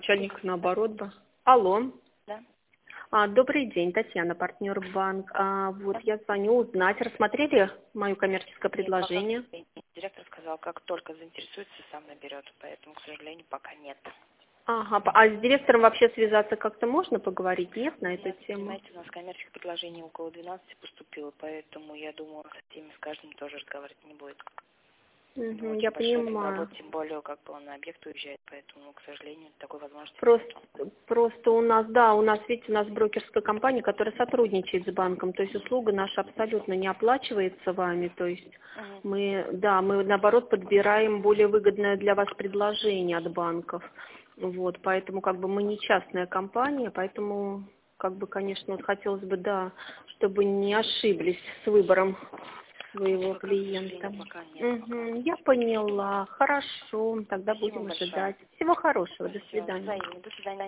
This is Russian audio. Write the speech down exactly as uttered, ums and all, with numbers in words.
начальник наоборот бы. Алло. Да. А, добрый день, Татьяна, партнер банк. А, вот я звоню узнать, рассмотрели мое коммерческое предложение? Нет, пока директор сказал, как только заинтересуется, сам наберет, поэтому, к сожалению, пока нет. Ага, а с директором вообще связаться как-то можно поговорить, нет, на эту Нет, тему? понимаете, у нас коммерческих предложений около двенадцати поступило, поэтому я думаю, с теми, с каждым тоже разговаривать не будет. Угу, Очень я большой объем понимаю. работы, тем более, как бы он на объект уезжает, поэтому, к сожалению, такой возможности Просто, нет. просто у нас, да, у нас, видите, у нас брокерская компания, которая сотрудничает с банком, то есть услуга наша абсолютно не оплачивается вами, то есть Угу. мы, да, мы наоборот подбираем более выгодное для вас предложение от банков, вот, поэтому как бы мы не частная компания, поэтому как бы, конечно, вот хотелось бы, да, чтобы не ошиблись с выбором своего Пока, к клиента. сожалению, пока нет. Угу, я поняла, хорошо, тогда Спасибо будем большое. ожидать. Всего хорошего, до Все, свидания. взаимно. До свидания.